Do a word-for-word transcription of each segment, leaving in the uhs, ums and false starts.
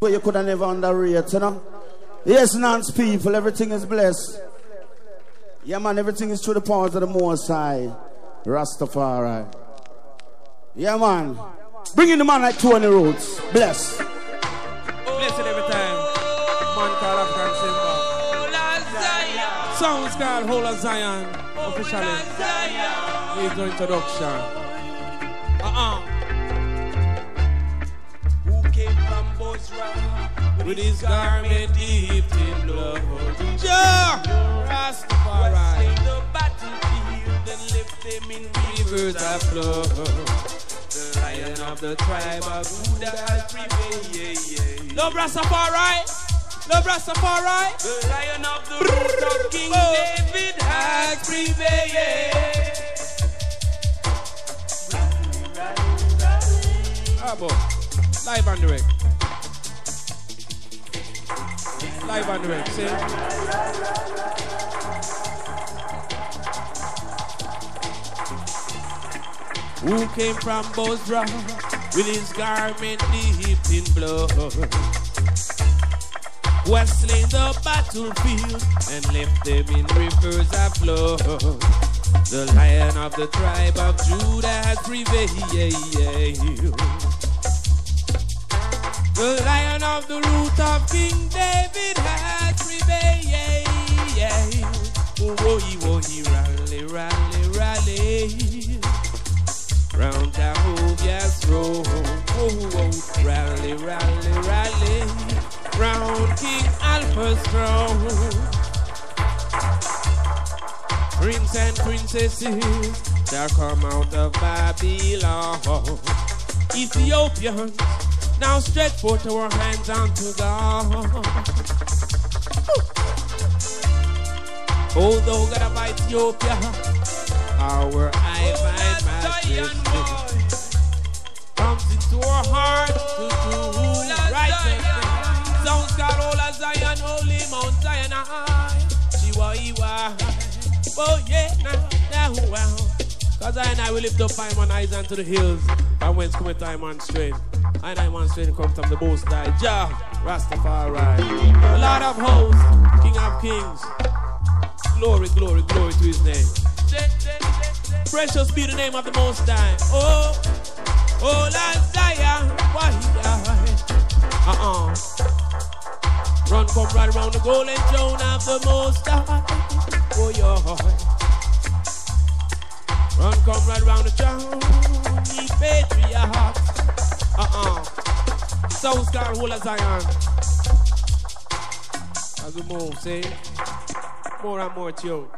where you could have never underrate, you know? Yes, Nance people, everything is blessed. Yeah, man, everything is through the powers of the Most High. Rastafari. Yeah, man. Bring in the man like Tony Rhodes. Bless. Bless it every time. Man called African Simba. Songs called Whole of Zion. Officially. Here's no introduction. Uh-uh. Who came from Bosra with his garment deep in blood? Ja! Rastafari. The battlefield and left them in Rivers that flow. The lion of the tribe of Judah has prevailed. Yeah, yeah. Love Rastafari. Love Rastafari. The lion of the root of King oh. David has prevailed. Ah, boy. Live and direct. Live and direct, see? Who came from Bosra with his garment deep in blood? Who has slain the battlefield and left them in rivers of blood? The lion of the tribe of Judah has prevailed. The lion of the root of King David has prevailed. Oh, oh, oh, he rally, rally, rally. Round Jehovah's throne. Oh, oh, rally, rally, rally. Round King Alpha's throne. Prince and princesses shall come out of Babylon. Ethiopians, now stretch forth our hands unto God. Oh, thou God of Ethiopia, our eye find majesty comes into our heart to do righteousness. Sounds called All of Zion, Holy Mount Zion. Shiwa Iwa. Oh yeah, now, now, wow. Cause I and I will lift up my man eyes unto the hills. From whence cometh thy man strength. And I man strength come from the Most High. Jah, Rastafari. The Lord of hosts, King of kings. Glory, glory, glory to his name. Precious be the name of the Most High. Oh, oh, Lord Zion. Why? Uh-uh. Run, come right around the golden throne of the Most High. Oh, yeah. Run, come right around the throne. Ye patriarchs. Uh-uh. South Star, Whole of Zion. As we move, see? More and more tune.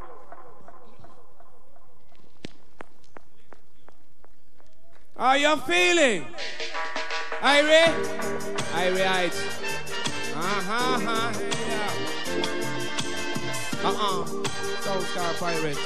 How you feeling? Irie? Irie Heights. Uh-huh, uh-huh, yeah. Uh-uh. South Star Pirates.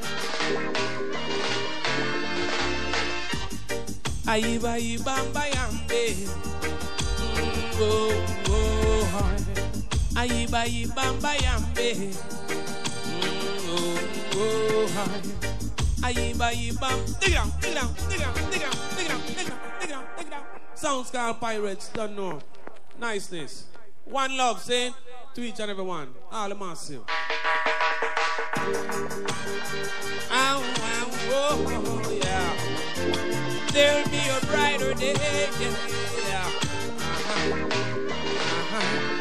Aiba ibamba yambe. Oh, oh, Aiba ibamba yambe. Oh, oh, Aiba ibam. Dig it down, dig it down, dig it down, dig it down, dig it down, dig it down, dig it down, dig it down. Sound Scar Pirates, don't know. Niceness. One love, saying to each and every one. All the massive. Ow, ow, oh, oh, yeah. There'll be a brighter day, yeah. Uh-huh.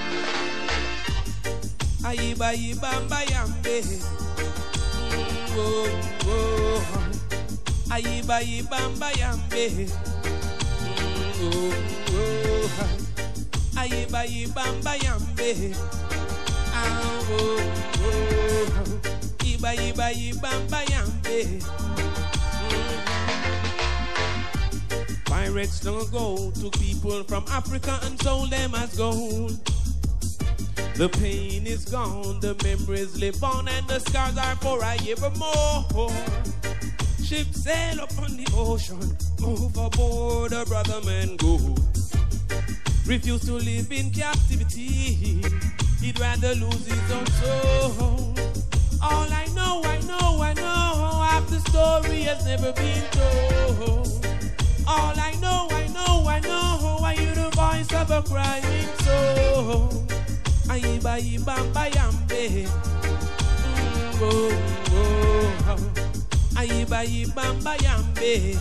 Uh-huh. Aiba, ibamba, yambe. Oh, oh. Aiba, ibamba, yambe. Oh, oh. Aiba, ibamba, yambe. Oh, oh. Iba, iba, ibamba, yambe. Pirates long ago took people from Africa and sold them as gold. The pain is gone, the memories live on, and the scars are for a evermore. Ships sail upon the ocean, overboard a brother man go. Refuse to live in captivity, he'd rather lose his own soul. All I know, I know, I know, half the story has never been told. All I know, I know, I know, why you the voice of a crying soul. Aiba iba bayambe. Oh, oh, Aiba iba bayambe.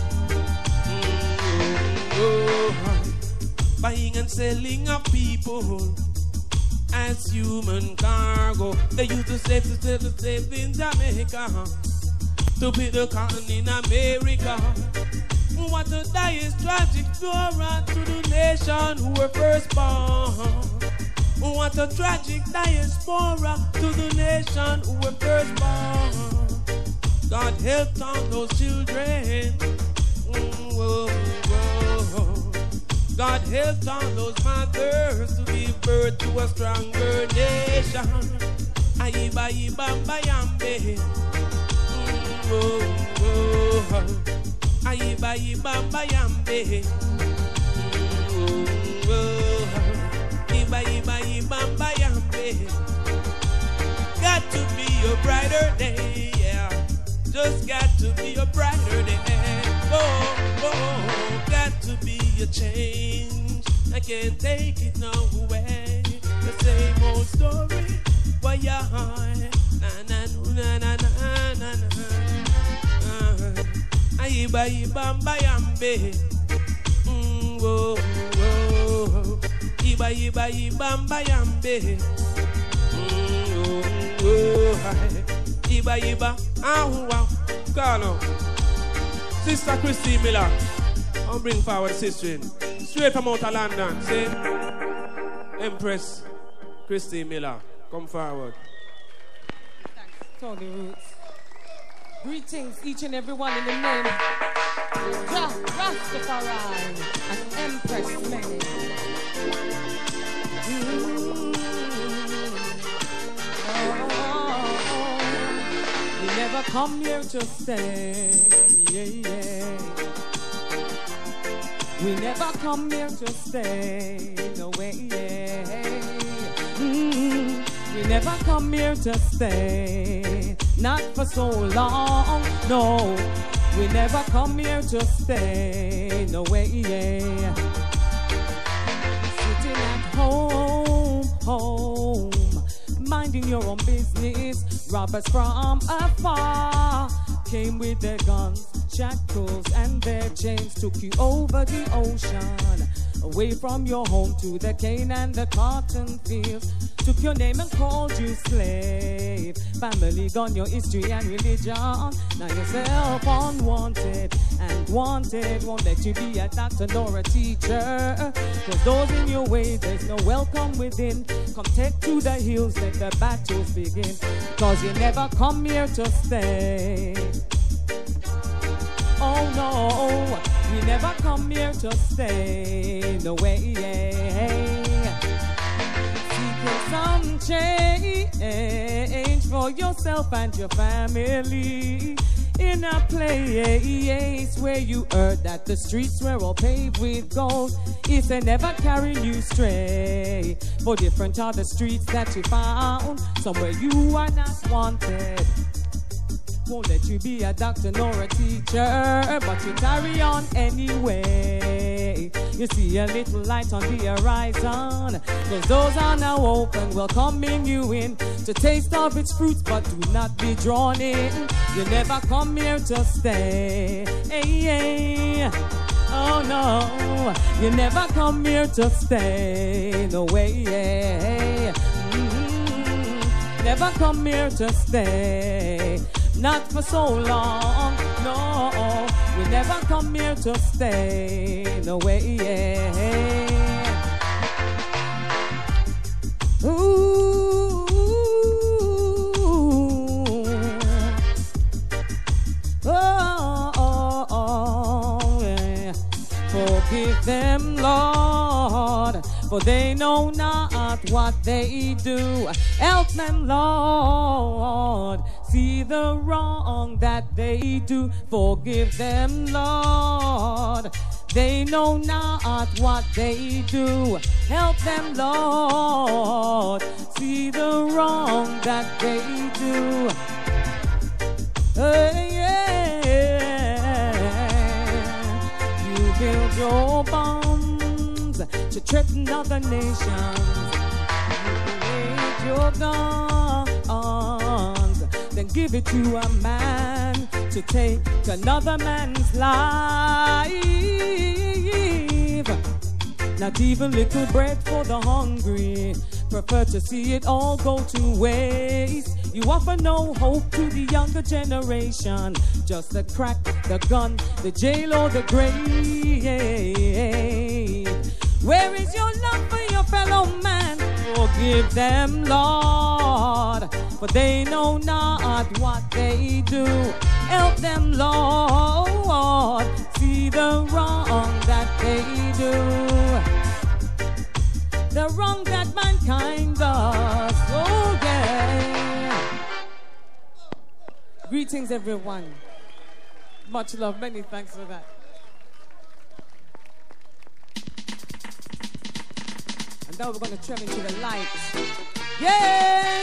Oh, buying and selling of people as human cargo. They used to save to save to save in Jamaica, to pick the cotton in America. What a die is tragic story to the nation who were first born. What a tragic diaspora to the nation who were first born. God help all those children. Whoa, whoa. God help all those mothers to give birth to a stronger nation. Aiba iba bayambe. Whoa, whoa. Aiba iba bayambe. Whoa, whoa. Iba iba iba bayambe. Got to be a brighter day, yeah. Just got to be a brighter day. Oh, oh, got to be a change. I can't take it no way. The same old story. Why ya na na na na na na na. Aiba iba bayambe. Oh, oh. Iba iba iba bayambe. Oh, oh. Iba iba. Ah, wow. Carlo. Sister Christine Miller. I'll bring forward sister in. Straight from out of London. See? Empress Christine Miller. Come forward. Thanks. Tony Roots. Greetings, each and every one in the name of Jah Rastafari and Empress Mary. Mm-hmm. Oh, we never come here to stay. Yeah, yeah. We never come here to stay. No way. Yeah. Mm-hmm. We never come here to stay. Not for so long, no. We never come here to stay, no way, yeah. Sitting at home, home, minding your own business. Robbers from afar came with their guns, shackles, and their chains. Took you over the ocean, away from your home to the cane and the cotton fields. Took your name and called you slave. Family gone, your history and religion. Now yourself unwanted and wanted. Won't let you be a doctor nor a teacher. Cause those in your way, there's no welcome within. Come take to the hills, let the battles begin. Cause you never come here to stay. Oh no, we never come here to stay. No way. Some change for yourself and your family in a place where you heard that the streets were all paved with gold. If they never carry you stray, for different are the streets that you found. Somewhere you are not wanted. Won't let you be a doctor nor a teacher, but you carry on anyway. You see a little light on the horizon. Those doors are now open, welcoming you in to taste of its fruits, but do not be drawn in. You never come here to stay. Hey, hey. Oh no, you never come here to stay. No way. Mm-hmm. Never come here to stay. Not for so long, no. We never come here to stay. No way, yeah. Ooh, oh, oh, oh, yeah. Forgive them, Lord, for they know not what they do. Help them, Lord, see the wrong that they do. Forgive them, Lord, they know not what they do. Help them, Lord, see the wrong that they do. Hey, yeah. You build your bombs to trip other nations. Create your guns, then give it to a man to take another man's life. Not even little bread for the hungry. Prefer to see it all go to waste. You offer no hope to the younger generation. Just the crack, the gun, the jail or the grave. Where is your love for your fellow man? Forgive them, Lord, for they know not what they do. Help them, Lord, see the wrong that they do. The wrong that mankind does. Oh, yeah. Greetings, everyone. Much love. Many thanks for that. And now we're going to travel into the lights. Yeah,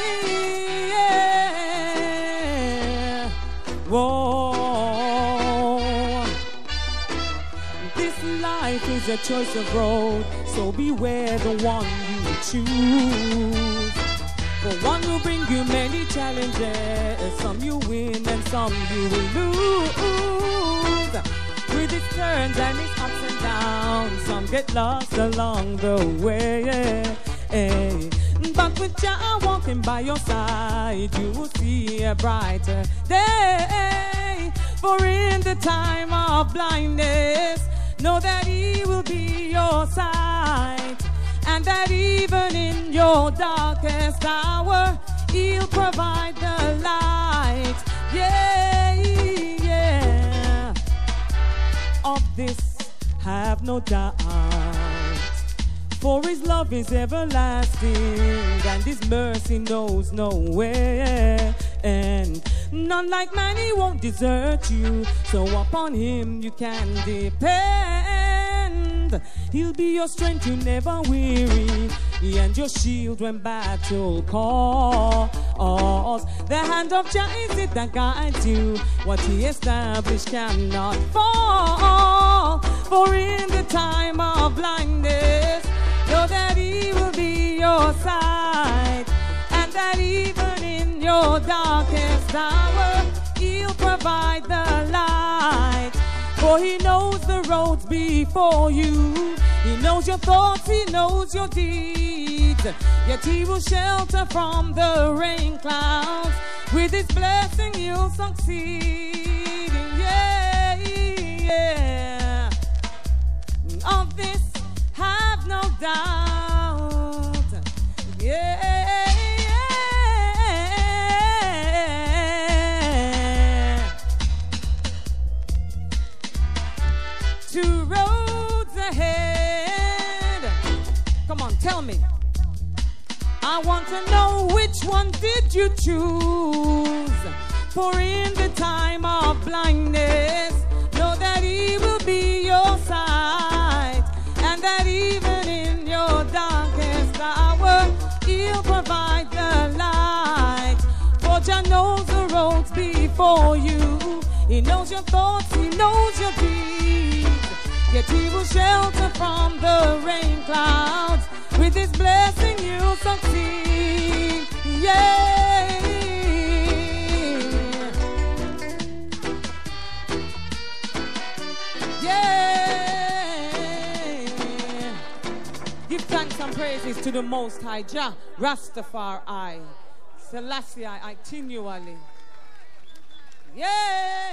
yeah. Whoa. This life is a choice of road, so beware the one you choose. For one will bring you many challenges, some you win and some you will lose. With its turns and its ups and downs, some get lost along the way. But with Jah walking by your side, you will see a brighter day. For in the time of blindness, know that He will be your sight, and that even in your darkest hour, He'll provide the light. Yeah, yeah. Of this have no doubt, for His love is everlasting, and His mercy knows no end. And none like man, He won't desert you, so upon Him you can depend. He'll be your strength, you never weary, and your shield when battle calls. The hand of Jah is it that guides you, what He established cannot fall. For in the time of blindness, know that He will be your sight, and that even in your darkest hour, He'll provide the light. For He knows the roads before you, He knows your thoughts, He knows your deeds. Yet He will shelter from the rain clouds, with His blessing you'll succeed. Yeah, yeah. Of this have no doubt. Yeah. Two roads ahead. Come on, tell me. I want to know which one did you choose. For in the time of blindness, know that He will be your sight, and that even in your darkest hour, He'll provide the light. For Jah knows the roads before you, He knows your thoughts, He knows your deeds. Yet He will shelter from the rain clouds, with His blessing you'll succeed. Yeah. Yeah. Give thanks and praises to the Most High Jah, Rastafari, Selassie, continually. Yeah.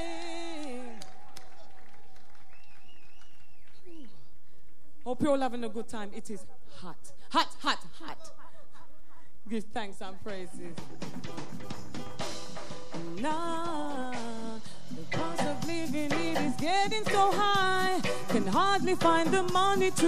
Hope you're all having a good time. It is hot, hot, hot, hot. Give thanks and praises. Nah, the cost of living, it is getting so high. Can hardly find the money to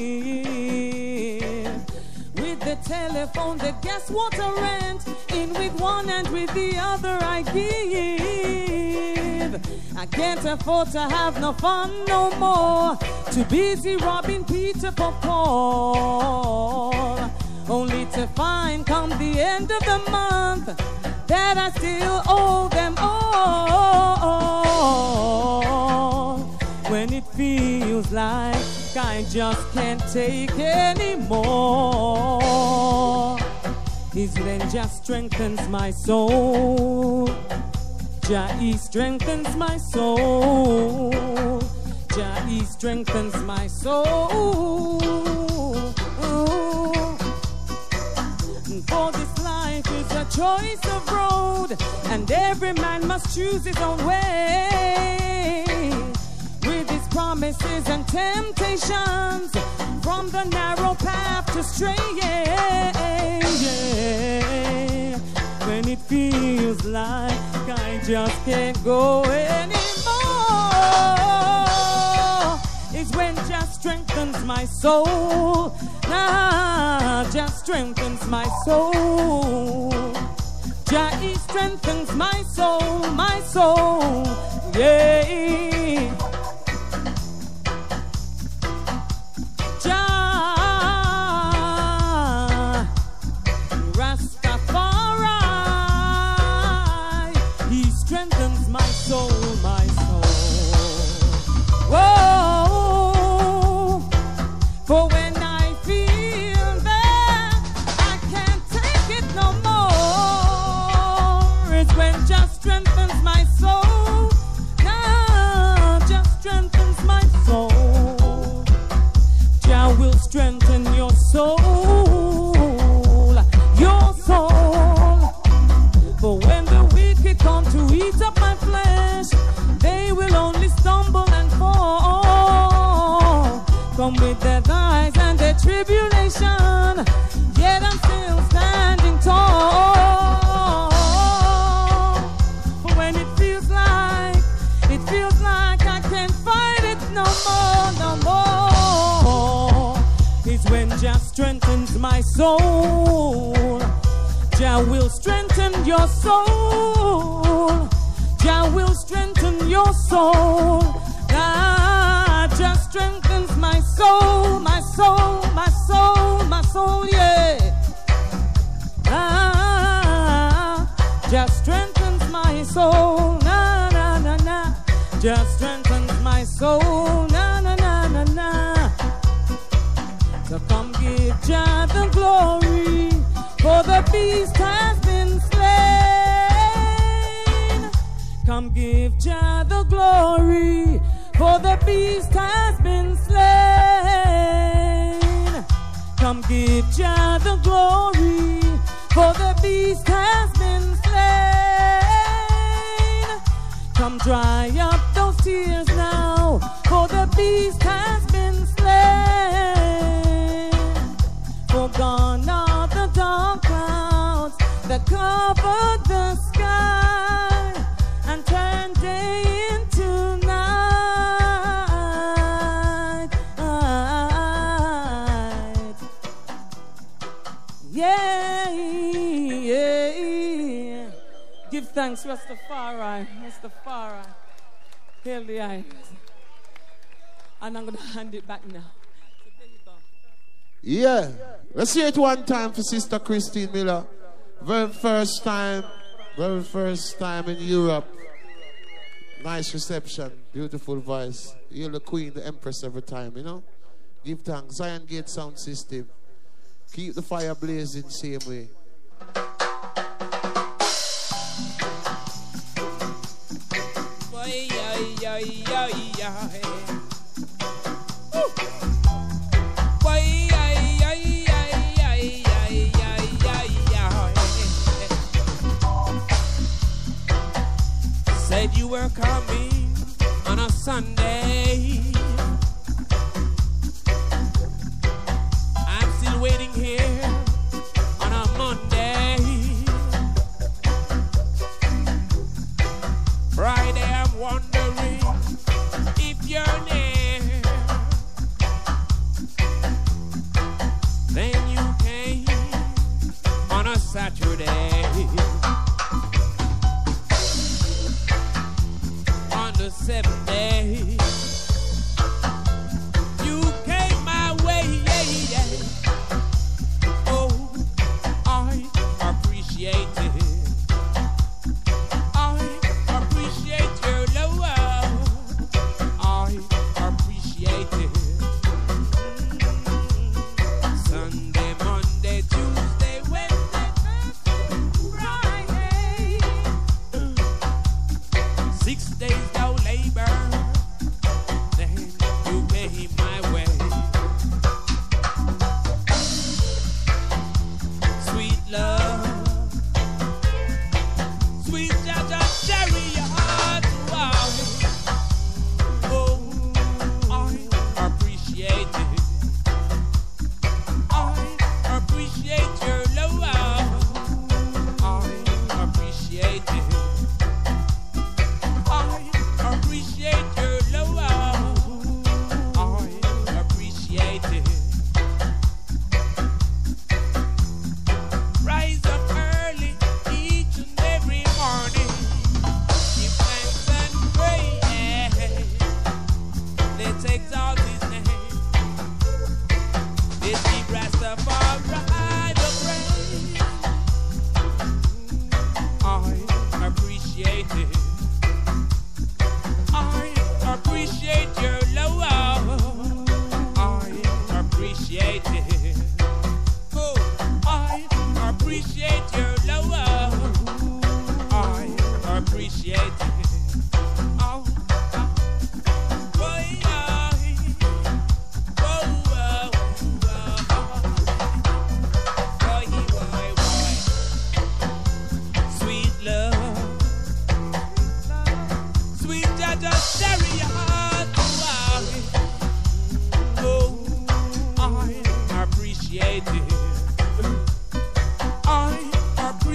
live. With the telephone, the gas, water, rent, in with one and with the other I give. I can't afford to have no fun no more. Too busy robbing Peter for Paul. Only to find come the end of the month that I still owe them all. When it feels like I I just can't take anymore. His then just strengthens my soul. Jah, he strengthens my soul. Jah, he strengthens my soul. For this life is a choice of road, and every man must choose his own way. With his promises and temptations, from the narrow path to stray. Yeah, yeah. When it feels like I just can't go anymore, is when Jah strengthens my soul. Nah, Jah strengthens my soul. Jah, he strengthens my soul, my soul. Yeah. Jah, Rastafari, he strengthens my soul, my soul. Whoa, for when I feel that I can't take it no more, it's when Jah strengthens my soul. Nah, Jah strengthens my soul. Jah will strengthen your soul, your soul. For when the wicked come to eat up my flesh, they will only stumble and fall. Come with their lies and their tribulation, yet I'm still standing tall. But when it feels like, it feels like I can't fight it no more, no more, it's when Jah strengthens my soul. Jah will strengthen your soul. Jah will strengthen your soul. Ah, Jah strengthens my soul, my soul, my soul, my soul, yeah. Ah, Jah strengthens my soul, na na na na. Jah strengthens my soul, na na na na na. So come give Jah the glory, for the beast has been slain. Come give Jah the glory, for the beast has been slain. Come give Jah the glory, for the beast has been slain. Come dry up those tears now, for the beast has been slain. For gone are the dark clouds that covered the sky and turned day into night. Yeah, yeah. Give thanks, Rastafari, Rastafari. Hail the eyes. And I'm going to hand it back now. So there you go. Yeah. Let's hear it one time for Sister Christine Miller. Very first time, very first time in Europe. Nice reception, beautiful voice. You're the queen, the empress every time, you know. Give thanks. Zion Gate Sound System. Keep the fire blazing same way. Said you were coming on a Sunday. I'm still waiting here on a Monday. Friday I'm wondering if you're near. Then you came on a Saturday. On the seventh day, you came my way, yeah, yeah. Oh, I appreciate it. I appreciate your love. I appreciate it.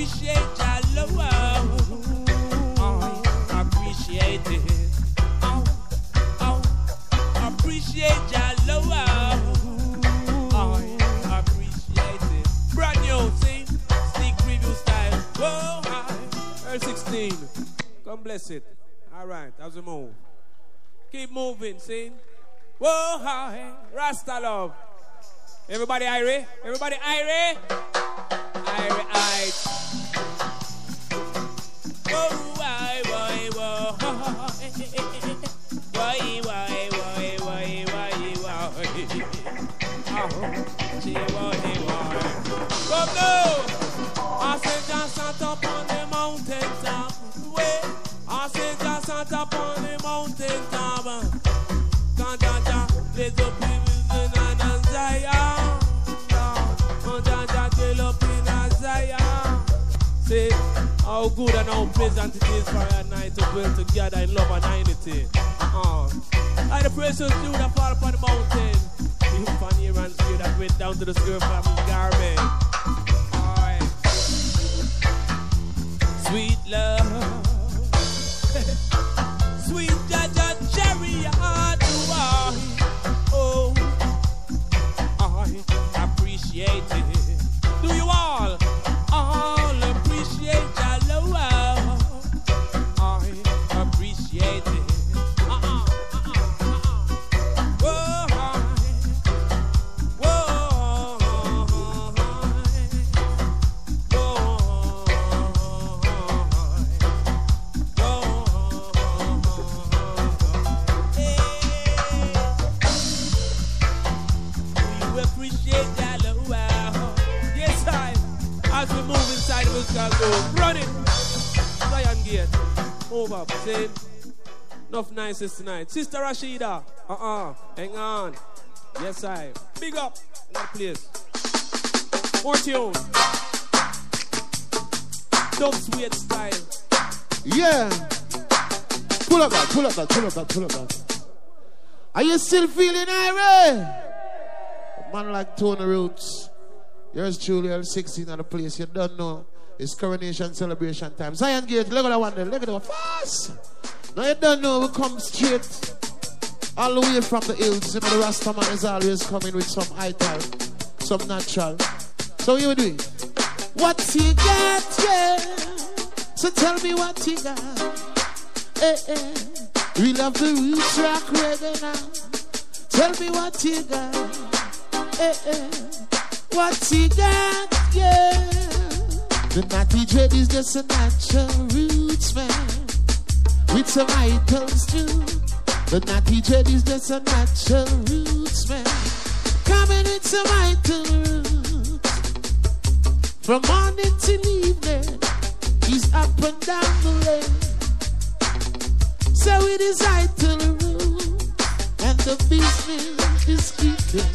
appreciate your love. I appreciate it. Oh, oh, appreciate your love. I appreciate it. Brand new, see? Sneak preview style. Whoa, hi. Earl sixteen. Come bless it. All right, how's the move? Keep moving, see? Whoa, hi. Rasta love. Everybody Irie? Everybody Irie? Irie, Irie. Whoa, why, why, whoa. Why, why, why, why, why, why. Oh, she, why, why. Come now. I said, just sat up on the mountain top. Wait. I said, just sat up on the mountain top. Can't there's a people in Zion. Say how good and how pleasant it is for a night to dwell together in love and unity. Uh-uh. I the precious dew that fall upon the mountain. You funny and see that went down to the skirt from his garment. Alright. Sweet love. Sweet Jaja chariot. Oh, I appreciate it. Do you all? All appreciate your love. I appreciate it. Uh-uh, uh-uh, uh-uh. Whoa, whoa, whoa, hey. Do you appreciate your love? Yes, I. As we move inside the musical room, run it! Zion Gate, move up, say enough niceness tonight. Sister Rashida, uh-uh, hang on. Yes, I. Big up in that place. More tune. Dub sweet style. Yeah. Pull up that, pull up that, pull up that, pull up that. Are you still feeling irate? A man like Tony Roots. Yours truly, L sixteen at the place. You don't know. It's coronation celebration time. Zion Gate, look at that one there. Look at that one. Fast. Now you don't know. We come straight all the way from the hills. You know, the Rasta man is always coming with some high time, some natural. So you do it. What you got, yeah. So tell me what you got. Eh, eh. We love the roots rock reggae now. Tell me what you got. Eh, eh. What you got, yeah. The natty dread is just a natural roots man with some items too. The natty dread is just a natural roots man coming with some items. From morning till evening, he's up and down the lane. So it is item root, and the business is keeping.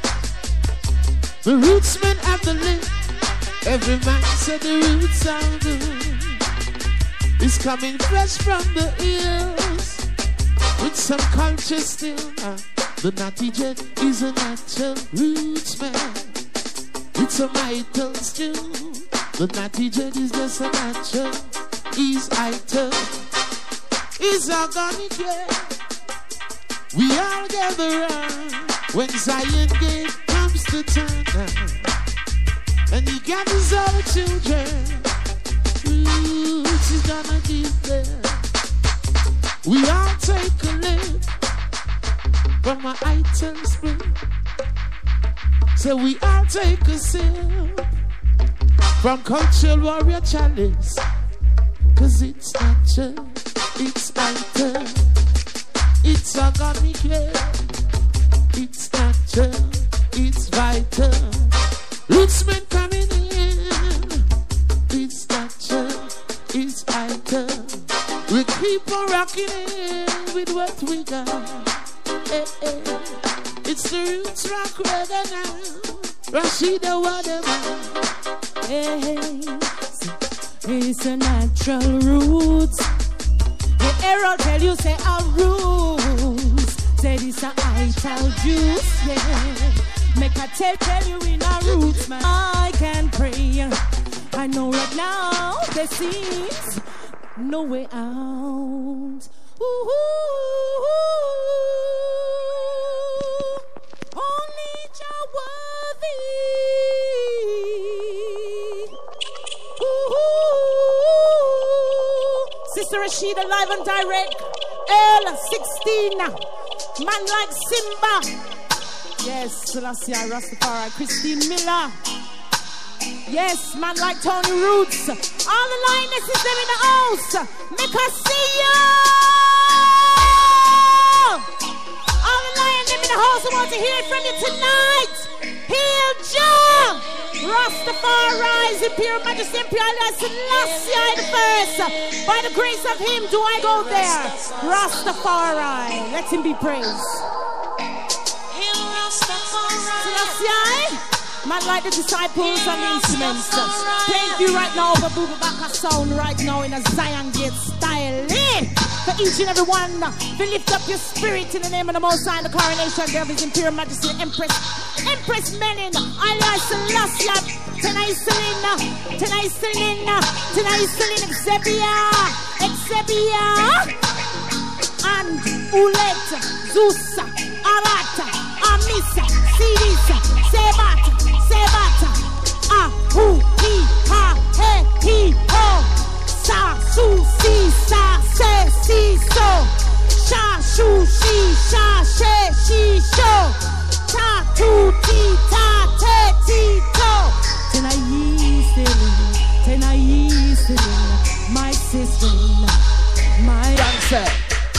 The rootsmen have the link. Every man said the roots sound good. It's coming fresh from the hills with some culture still. Uh, the natty jet is a natural rootsman with some items too. The natty jet is just a natural. He's item. He's organic, yeah. We all gather around when Zion Gate comes to town, and he gathers all the children. Roots is gonna give them. We all take a lift from my item spring. So we all take a sip from cultural warrior chalice. Cause it's natural, it's item, it's organic, yeah. It's natural, it's vital. Rootsmen coming in. It's natural, it's item. We keep on rocking in with what we got. Eh, eh. It's the roots rock reggae now. Rashida, whatever. Hey, hey. It's a natural roots. The arrow tell you say our roots. Say this a ital juice, yeah. Make a tell tell you in our roots, man. I can pray. I know right now there seems no way out. Ooh, only Jah worthy. Ooh, Sister Rashida live and direct. L sixteen. Man like Simba. Yes, Selassie Rastafari. Christine Miller. Yes, man like Tony Roots. All the lionesses them in the house. Make us see you. All the lions them in the house. I want to hear it from you tonight. Heal Jah. Rastafari, Imperial Majesty, Imperial Selassie the first. By the grace of him do I go there. Rastafari. Let him be praised. Heal Rastafari. Selassie. Man like the disciples and the instruments. Playing for you right now over Booba Baka sound right now in a Zion Gate style. For each and every one, to lift up your spirit in the name of the Most High, the coronation of His Imperial Majesty, Empress, Empress Menin, alias Selassie, Tenai Selina, Tenai Selina, Tenai Selina, Exebia, Exebia, and Ulet, Zusa, Arata, Amisa, Sidisa, Sebata. Sebata, ah, hu, he, ha, he, he, ho, sa, su, si, sa, se, si, so, sha, shu, shi, sha, she, shi, sho, ta, tu, ti, ta, te, ti, to. Tonight, tonight, my sister, my John said,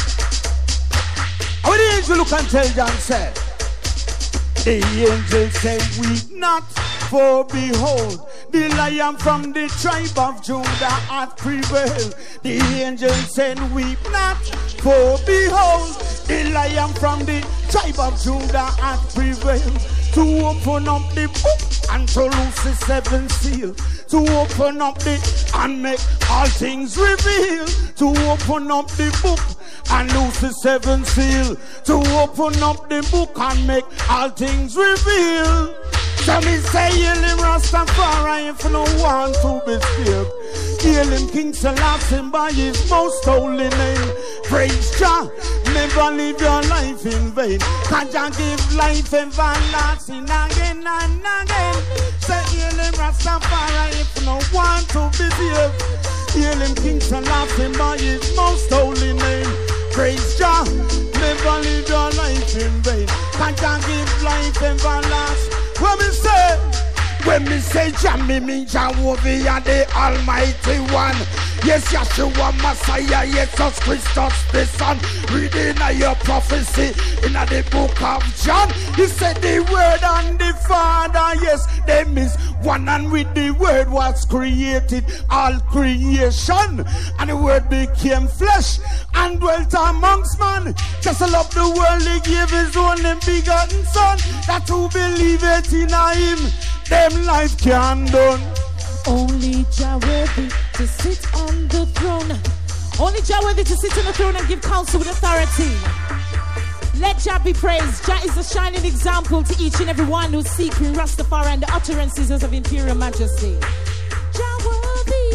how the angel look and tell John said, the angel said, weep not, for behold, the lion from the tribe of Judah hath prevailed. The angel said, weep not, for behold, the lion from the tribe of Judah hath prevailed. To open up the book and to loose the seven seal. To open up the and make all things reveal. To open up the book and loose the seven seal. To open up the book and make all things reveal. So me say, hail him Rastafari if you don't want to be saved. Hail him King Selassie by his most holy name. Praise Jah, never live your life in vain. Can Jah give life everlasting again and again. Say, hail him Rastafari if you don't want to be saved. Hail him King Selassie by his most holy name. Praise Jah, never live your life in vain. Can Jah give life everlasting. When me say, when me say Jah, me mean Jehovah the Almighty One. Yes, Yeshua Messiah, Jesus Christus the Son. Reading your prophecy in the book of John. He said the Word and the Father, yes, them is one, and with the Word was created all creation. And the Word became flesh and dwelt amongst man. Just to love the world, he gave his only begotten Son, that who believeth in him, them life can done. Only Jah worthy to sit on the throne. Only Jah worthy to sit on the throne and give counsel with authority. Let Jah be praised. Jah is a shining example to each and every one who's seeking Rastafari and the utterances of Imperial Majesty. Jah worthy.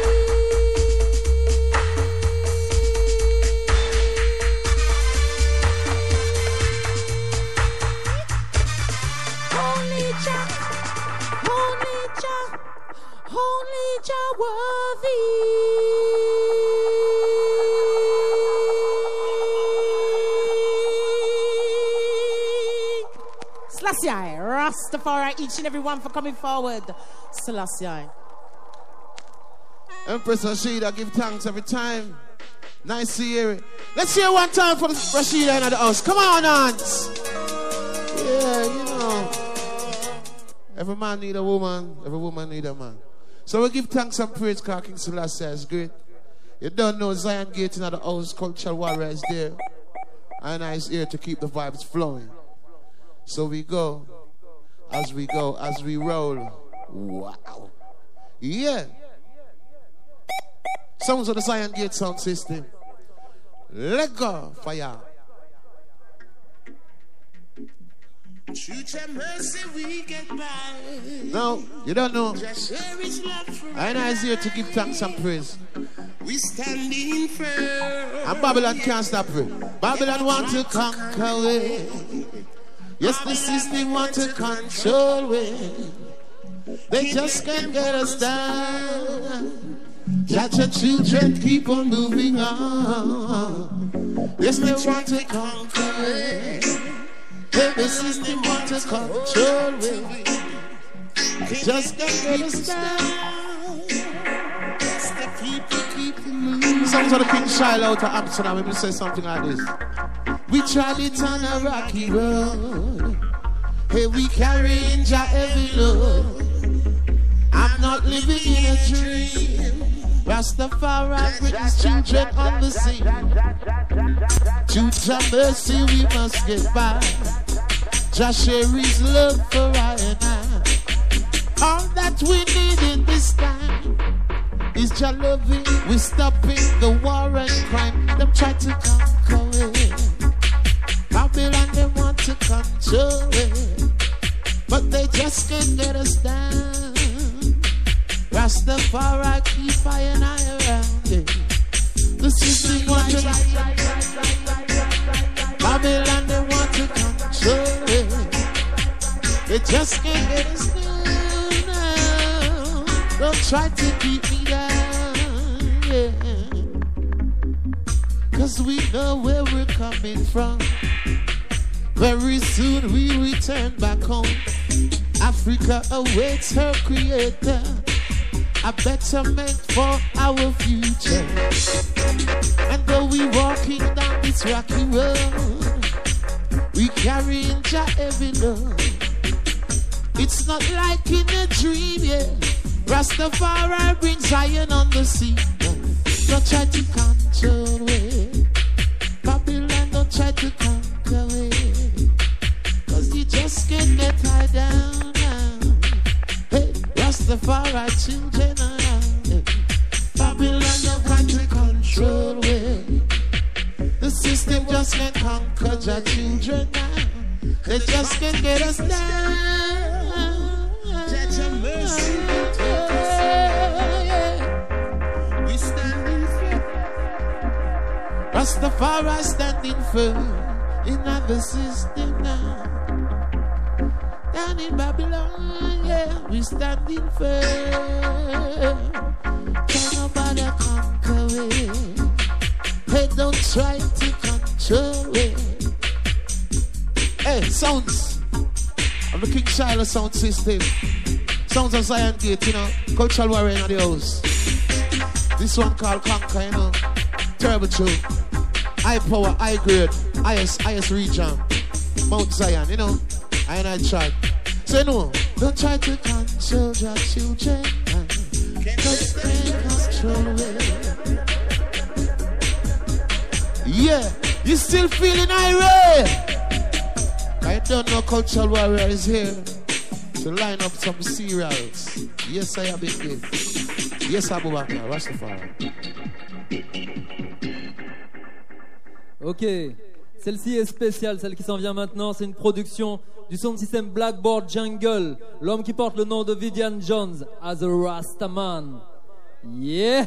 Only Jah, only Jah, only Jah worthy. Selassie, Rastafari, each and every one for coming forward. Selassie. Empress Rashida, give thanks every time. Nice to hear it. Let's hear one time for the Rashida in the house. Come on, aunts. Yeah, you know. Every man need a woman, every woman need a man. So we give thanks and praise because King Selassie is great. You don't know Zion Gate in the house, cultural warrior is there. And I is here to keep the vibes flowing. So we go, as we go, as we roll. Wow. Yeah. Sounds of the Zion Gate sound system. Let go, fire. Truth and mercy we get by. No, you don't know. Just share his love forever. I know is here to give thanks and praise. We standing firm. And Babylon can't stop it. Babylon want to conquer it. Yes, the system want to control it. They just can't get us down. Judge your children keep on moving on. Yes, they want to conquer it. The system want to control it. They just can't get us down. Yes, the people keep moving. Songs of the King Shiloh to Amsterdam. Let me say something like this. We tried it on a rocky road. Hey, we carrying Jah heavy load. I'm not living in a dream. Rastafari with his children on the scene. To Jah mercy we must get by. Jah share his love for I and I. All that we need in this time is Jah loving. We stopping the war and crime. Them try to conquer it. Babylon they want to control it, but they just can't get us down. Rastafari keep fire and eye around it. The system want to Babylon they want to control it. They just can't get us down now. Don't try to keep me down, yeah. Cause we know where we're coming from. Very soon we return back home. Africa awaits her creator. A betterment for our future. And though we walking down this rocky road, we carrying Jah every load. It's not like in a dream, yeah. Rastafari brings Zion on the sea. Don't try to control it. Babylon, don't try to conquer it. Cause you just can't get tied down now. Hey, Rastafari children around it. Babylon, don't try to control it. The system just can't conquer Jah children now. They just can't get us down. Judge your mercy. We standing firm. Rastafari standing firm in the system now. Down in Babylon, yeah, we standing firm. Can't nobody conquer it. Hey, don't try to control it. Hey, sounds of the King Shiloh sound system. Sounds of Zion Gate, you know. Cultural warrior in the house. This one called Conquer, you know. Terrible true. High power, high grade, highest, highest region. Mount Zion, you know. I and I try. So you know, don't try to control your children. Cause they control it. Yeah, you still feeling irate? I don't know cultural warrior is here to line up some cereals. Yes, I have it good. Yes, Abubakar, Rastafari. Ok, celle-ci est spéciale, celle qui s'en vient maintenant, c'est une production du sound system Blackboard Jungle, l'homme qui porte le nom de Vivian Jones, as a Rastaman. Yeah!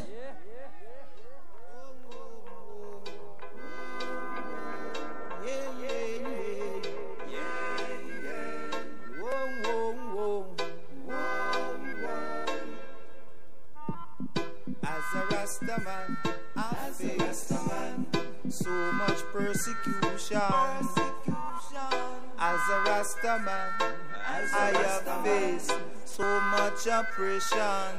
Rastaman, I face so much persecution. As a Rastaman, I have faced so much oppression.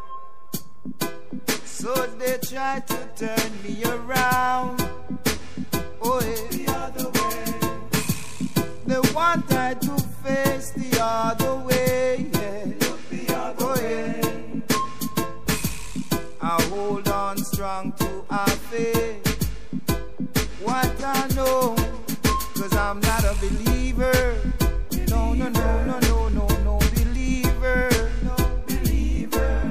So they try to turn me around. Oh, yeah. The other way. They want I to face the other way. Yeah. The other oh, yeah. I hold on strong to our faith. What I know, cause I'm not a believer. No, no, no, no, no, no, no believer. No believer.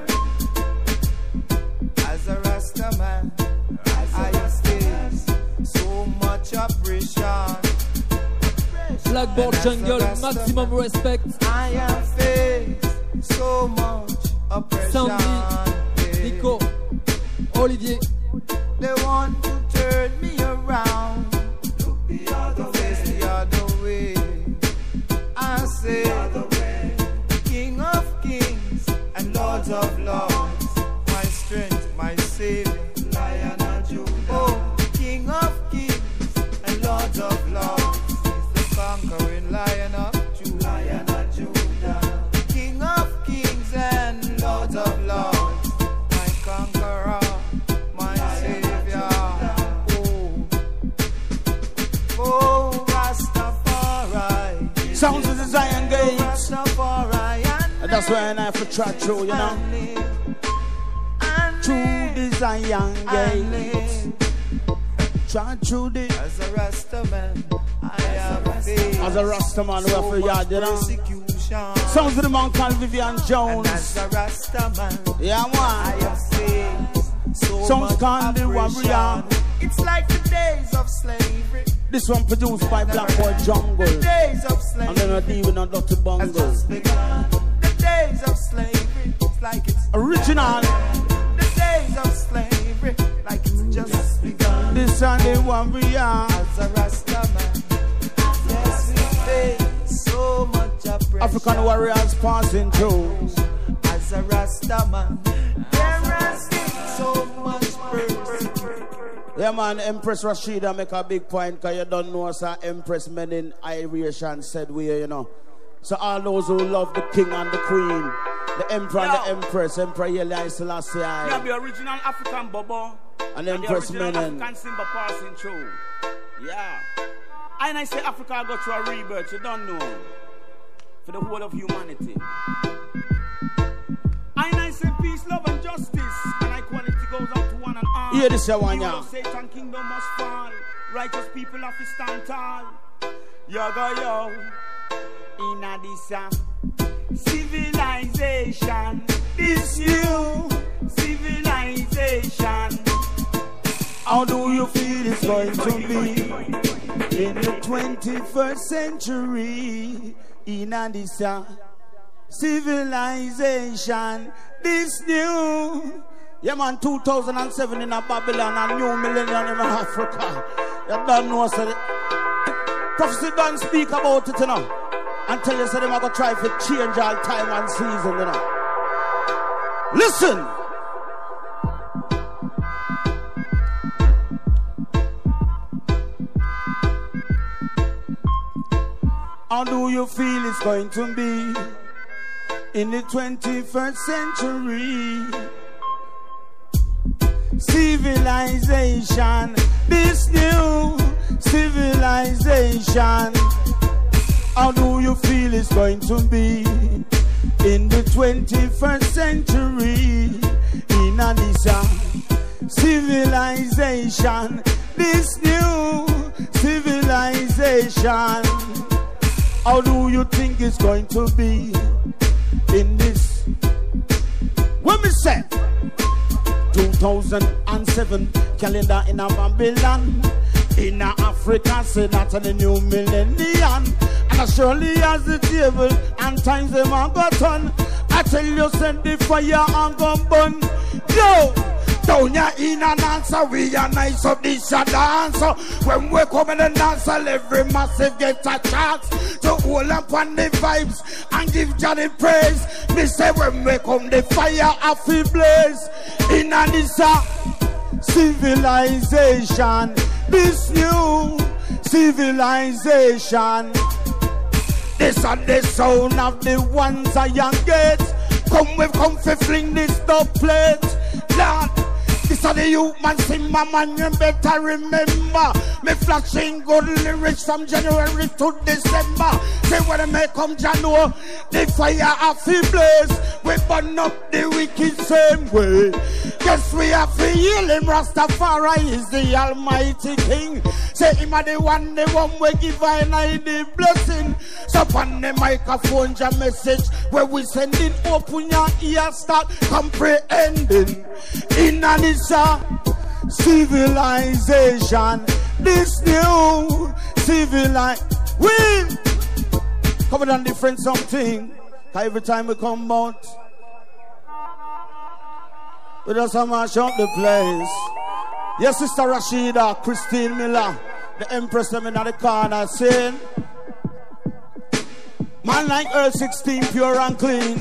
As a Rastaman, I have faced so much oppression. Blackboard Jungle, maximum respect. I have faced so much oppression. Sandy, Nico, Olivier. They want to turn me around. Look the other way. The other way. I say, King of Kings and Lords of Lords, my strength, my Savior, Lion of Judah. Oh, King of Kings and Lords of Lords, he's the conquering Lion of Judah. Lion of Judah. King of Kings and Lords of Lords, my conqueror, my Savior. Oh, oh, Rastafari. Sounds of the Zion Gate. Rastafari. And that's why I have to try through, you know. Through the Zion Gate. Try through the. As a Rastaman, I have faced As a Rastaman, we have to yard, you know. persecution. Sounds of the man called Vivian Jones. And as a Rastaman, Yeah, man. I have faced so Sounds much called the oppression. Warrior. It's like the days of slavery. This one produced by Blackboard Jungle. The days of And slavery then I deal with no dirty has bungle. just begun. The days of slavery, it's like it's Original. The days of slavery, like it's just begun. This and the Warrior. As a Rastaman, yes, we face so much oppression. African warriors passing through. As a Rastaman, there has been so much persecution. Yeah, man, Empress Rashida make a big point because you don't know, sir. Empress Menin Irish and said we, you know. So all those who love the king and the queen, the emperor and the empress, Emperor Haile Selassie, Yeah, the original African Bobo and and Empress the original Menin. African Simba passing through. Yeah. And I say Africa go through a rebirth, you don't know. For the whole of humanity. And I say peace, love, and justice, and equality goes out to one and all. Hear this, you want, yeah. Satan kingdom must fall. Righteous people have to stand tall. Yo go yo. In a this uh, civilization, this new civilization. How do you feel it's going to be in the twenty-first century? In a this uh, civilization, this new. Yeah, man, two thousand seven in a Babylon, a new millennium in Africa. You don't know, so prophecy don't speak about it, you know. Until you say them are going to try to change all time and season, you know. Listen. How do you feel it's going to be in the twenty-first century? Civilization, this new civilization. How do you feel it's going to be in the twenty-first century? In a this civilization, this new civilization. How do you think it's going to be in this? When we say two thousand seven calendar in a Babylon, in a Africa, say that's a new millennium. And as surely as the table and times them are got on, I tell you send the fire and go burn. Yo, down ya in and answer, we are nice up this a dance. When we come in and dance, every massive get a chance to hold up on the vibes and give Johnny praise. Me say when we come the fire off the blaze. In and this a civilization, this new civilization. This and the sound of the ones I young gates. Come we've come to fling this dub plate. Lord, this are the youth man sing my man, you better remember. Me flashing good lyrics from January to December. Say when I may come January, the fire of the blaze. We burn up the wicked same way. Guess we have to heal him. Rastafari is the Almighty King. Say him are the one, the one we give I the blessing. So on the microphone, your message where we sending, open your ears, start comprehending. In an isa civilization, this new civilization. We Coming on different something. Every time we come out, we just mash up the place. Yes, Sister Rashida, Christine Miller, the Empress them in the corner saying, man like Earl sixteen, pure and clean.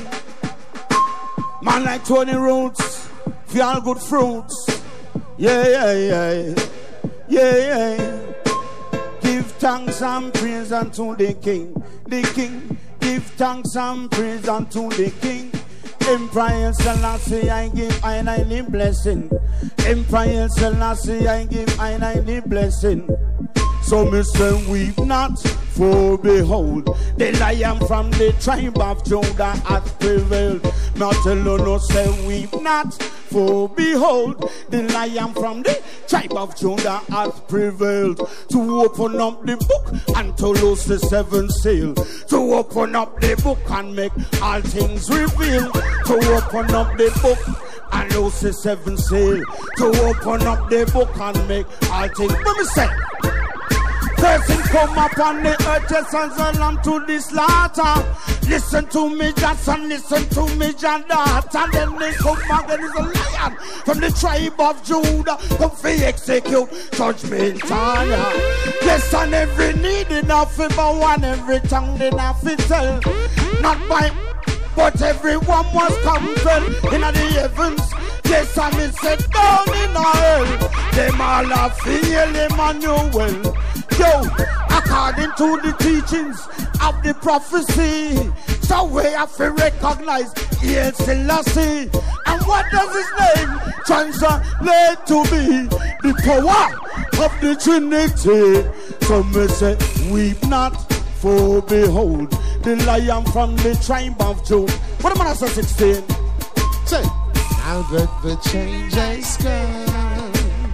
Man like Tony Roots, feel good fruits. Yeah, yeah, yeah. Yeah, yeah. Give thanks and praise unto the King. The King. Give thanks and praise unto the King. Emperor Selassie, I give I the blessing. Emperor Selassie, I give I the blessing. So me say weep not, for behold, the Lion from the tribe of Judah hath prevailed. Now tell you no say weep not, for behold, the Lion from the tribe of Judah hath prevailed. To open up the book and to loose the seven seal. To open up the book and make all things reveal. To open up the book and loose the seven seal. To open up the book and make all things. Let me say. Person come upon the earth, just as a lamb to the slaughter. Listen to me, Johnson, listen to me, John Dart. And then they come again, is a lion from the tribe of Judah. Come for execute judgment on ya. Yes, and every need enough for one, every tongue enough to tell. Not by, but everyone was compelled in the heavens. Yes, and it said down in hell. Them all have feel Emmanuel. Yo, according to the teachings of the prophecy, so we have to recognize Haile Selassie. And what does his name translate to be? The power of the Trinity. So me say, weep not, for behold, the Lion from the tribe of Judah. What am I say sixteen? Say, now that the change has come,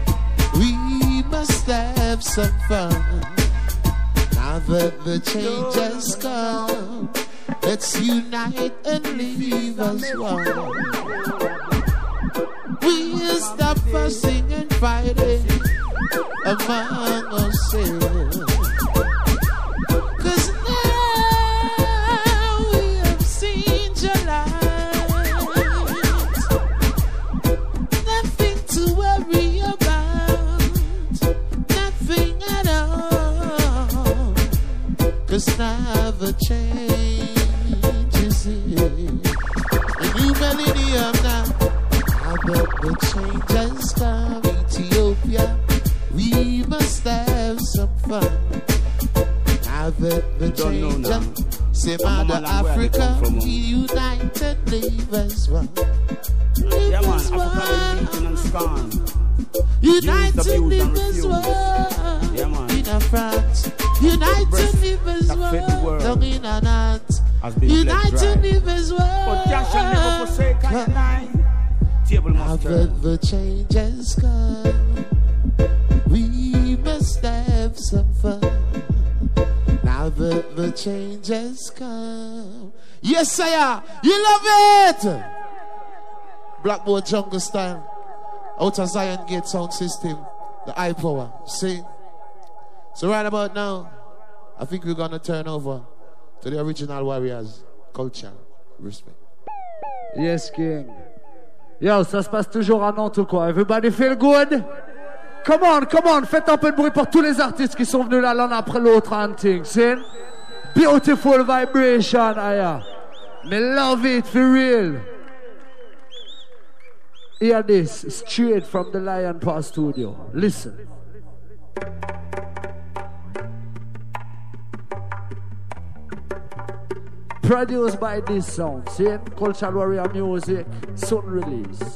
we must have some fun. Now that the change has come, let's unite and leave us one. We'll stop fussing and fighting among ourselves. Cause now we have seen your light. Nothing to worry about, nothing at all. Cause now the change is here. A new millennium now. Now that the change has come, Ethiopia, we must have some fun. Now that the change has say Mother Africa, we unite and live as one. Live yeah, man, as Africa one. and scorn. Unite and live as one. Yeah, man. In a France, unite and live as one. Down in a Nantes, unite and live as one. But Jah shall never forsake us, nine. Table now must that the change has come, we must have some fun. Now that the change has come. Yes, sire, you love it. Blackboard jungle style. Out of Zion Gate sound system. The high power. See? So right about now, I think we're gonna turn over to the original warriors. Culture. Respect. Yes, King. Yo, ça se passe toujours à Nantes ou quoi? Everybody feel good? Come on, come on, faites un peu de bruit pour tous les artistes qui sont venus là l'un après l'autre. Hunting, see? Beautiful vibration, aya. Me love it for real. Hear this, straight from the Lion Paw Studio. Listen. Produced by this sound, see? Cultural Warrior Music, soon release.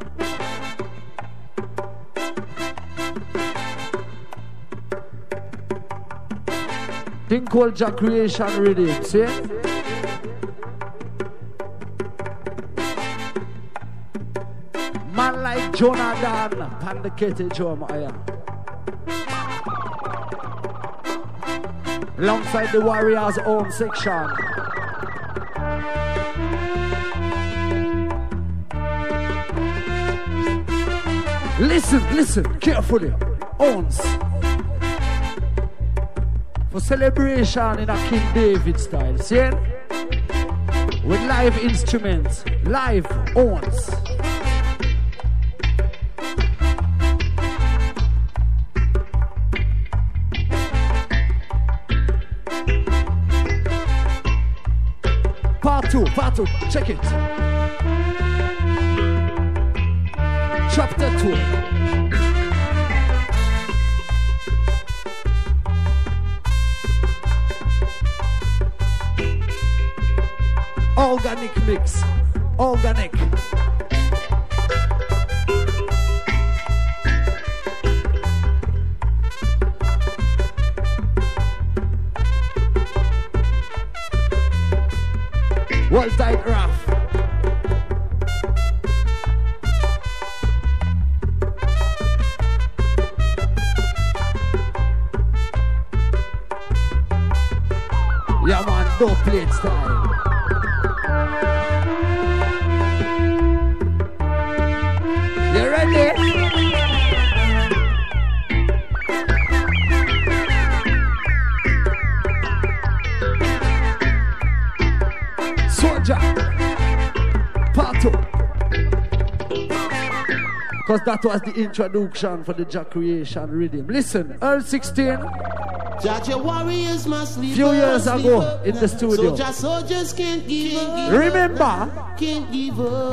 Thing called Jah Creation Rhythm, see? Man like Jonathan, pan the Kitty drum, aya. Alongside the Warriors' own section. Listen, listen, carefully. Owns. for celebration in a King David style, see? With live instruments, live horns. Part two, part two, check it. Chapter two. Organic mix. Organic. Well tight rough. Yeah man, don't play it style. You ready? Soldier, part two. Because that was the introduction for the Jah Creation rhythm. Listen, Earl sixteen. Jah warriors must leave. Few years ago in the studio. Soldier soldiers can't give up. Remember? Can't give up.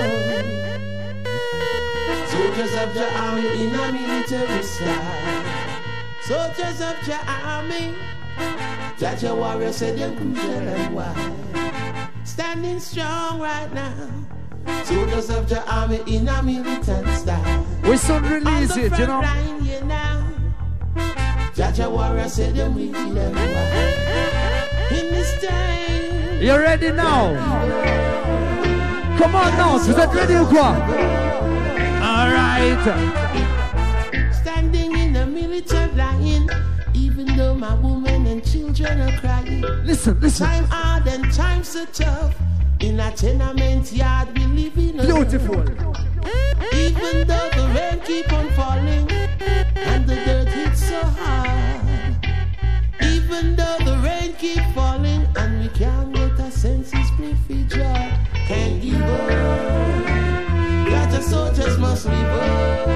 Soldiers of Jah army in a military style. Soldiers of Jah army. Jah warriors said them crucial and wide. Standing strong right now. Soldiers of Jah army in a militant style. We soon release it, you know. Line, you know. Jah warriors said them we kill and wide. In this time. You ready now? Come on now, is that ready or what? All right. Standing in the militant line, even though my women and children are crying. Listen, listen. Time hard and times so tough. In a tenement yard we live in. Beautiful. Even though the rain keep on falling and the dirt hits so hard. Even though the rain keep falling and we can't get our senses free joy. Can't give up. That the soldiers must live up.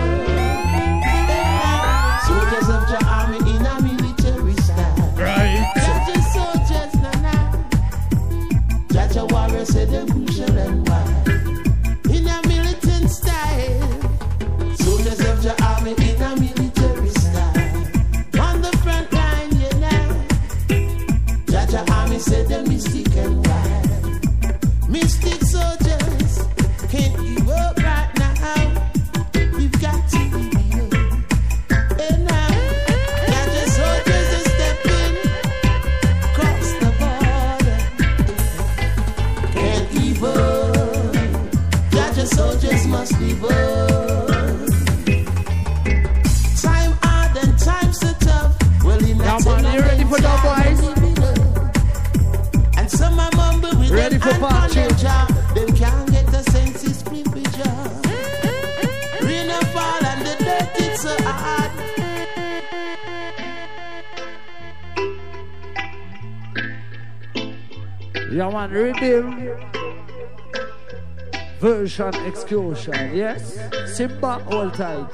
Soldiers of Jah army in a military style. Right. That the soldiers na na. Jah warriors say them crucial and wide. In a militant style. Soldiers of Jah army in a military style. On the front line, you know. Jah army said them mystic and wild. Mystic soldiers can't give up right now. We've got to be here. And now, Jah soldiers are stepping across the border. Can't give up. Jah soldiers must live up. Time hard and times so tough. Well, in Now, man, you ready for that, boys? And some are mumble with Ready them for and part two? job. Them can't get the senses free for job. Rain and fall and the dirt it's so hard. Yeah man, rhythm. Version excursion, yes? Simba all tight.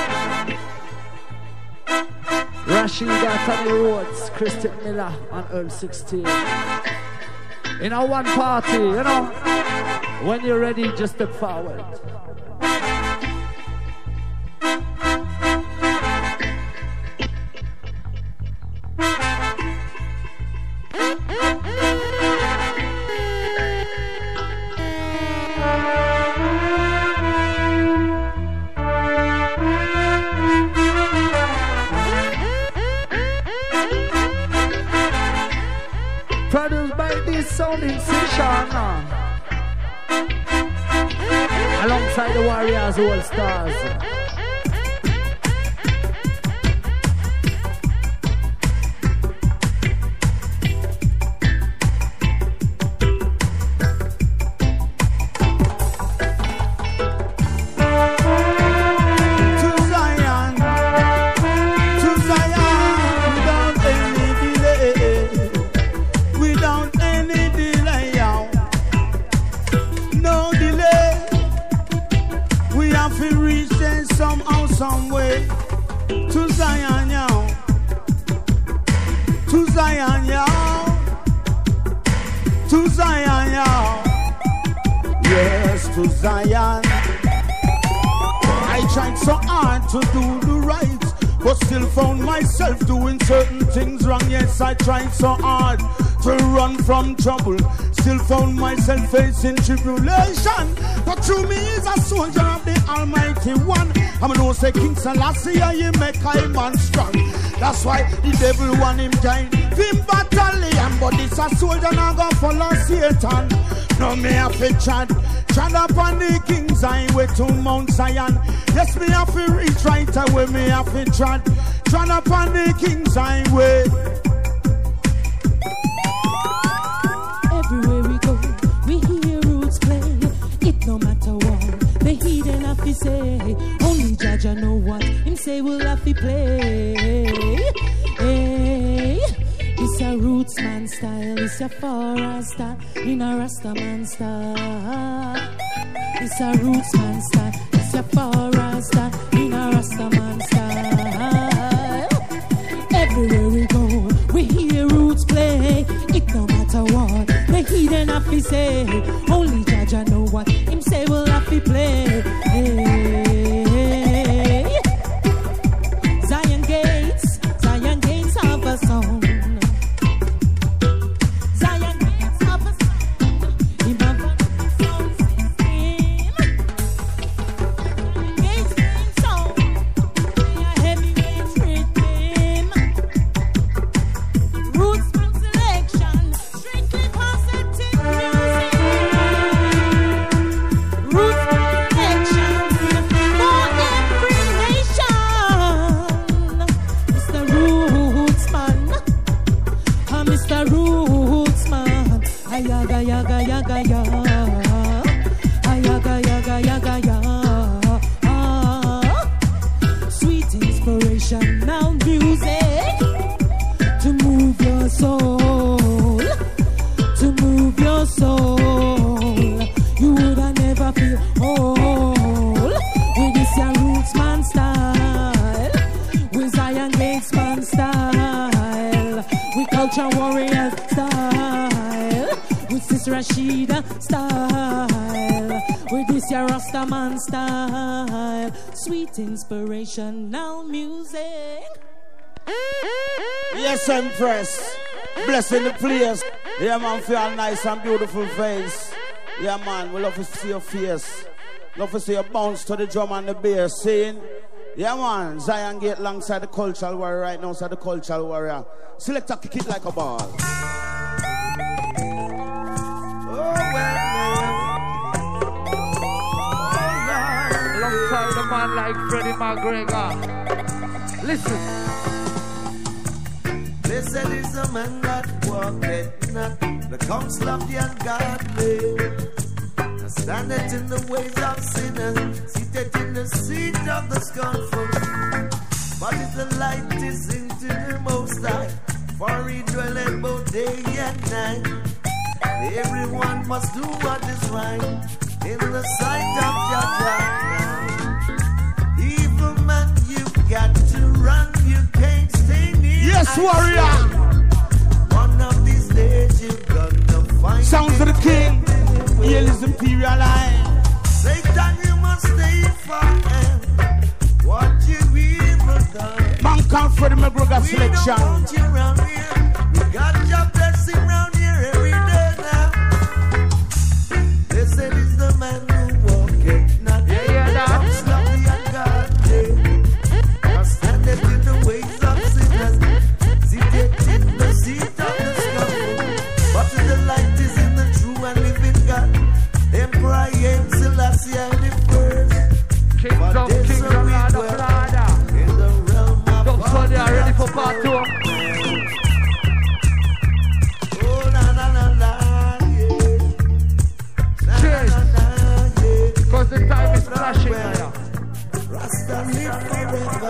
Rashida, Tony Rhodes, Christian Miller, and Earl sixteen. In our one party, you know, when you're ready, just step forward. Produced by this sounding session. Alongside the Warriors All Stars. To Zion, to Zion, down in the somehow, some way to Zion, yo. To Zion, yo. To Zion, yo. Yes, to Zion. I tried so hard to do the right, but still found myself doing certain things wrong. Yes, I tried so hard to run from trouble, still found myself facing tribulation. But through me is a soldier of the Almighty One. I'm know say King Selassie, you make a man strong. That's why the devil want him join him battalion, but this a soldier now go follow Satan. No me have to chat, chat up on the King's highway to Mount Zion. Yes, me have to reach right away, me have to chat, chat up on the King's highway. Everywhere we go, we hear roots play. It no matter what the heathen have to say. Only Jaja know what him say will have to play. Hey, it's a roots man style, it's a forest style, in a Rasta man style. It's a roots man style, it's a forest style, in a Rasta man style. Everywhere we go, we hear roots play. It no matter what the heathen have to say. Only Jaja know what him say will have to play. Hey, Zion Gates, Zion Gates have a song. Zion Gates have a song. Him have a sound system. Gates sing song. They are heavyweight rhythm. Roots from selection, strictly positive music. Roots from selection, for every nation. Mister Rootsman, ah, Mister Rootsman, ayaga yaga yaga ya, ayaga yaga yaga ya. Ah, sweet inspirational music to move your soul, to move your soul. You woulda never feel whole with this your Rootsman style, with Zion Gates man style, with Culture Warriors style, with Sis Rashida style, with this your Rasta man style. Sweet inspirational music. Yes, Empress. Blessing the place. Yeah, man, feel nice and beautiful face. Yeah, man, we love to see your face. Love to see you bounce to the drum and the bass. Saying, yeah, man, Zion Gate alongside the Cultural Warrior right now, inside the Cultural Warrior. Select a kick it like a ball. Oh, well, well. Alongside a man like Freddie McGregor. Listen. Blessed is the man that walketh not the counsel of the ungodly, and standeth in the ways of sinners, seated in the seat of the scornful. But his delight is into the Most High, for he dwelleth both day and night. Everyone must do what is right in the sight of Jah. Evil man, you got to run, you can't stay near. Yes, warrior. One of these days you're gonna find Sounds of the King. Here is imperial line. Satan, you must stay far and what you evil done. Man can't Freddie McGregor We don't selection. want you round here. We got your blessing round here every day now. Blessed is the man who walketh not Yeah, yeah, that. counsel of the ungodly, or standeth in the ways of sinners, seated in the seat of the scornful. But the light is in the true and living God. Emperor Haile Selassie the first. Kings But of there's Kings a and Lord of request Lords. in the realm of Don't study, are ready for God's part two. word. Oh, na, na, na, na, yeah. Na, Cheers. na, na, yeah. Because the time is Oh, flashing well. now. Rasta live forever.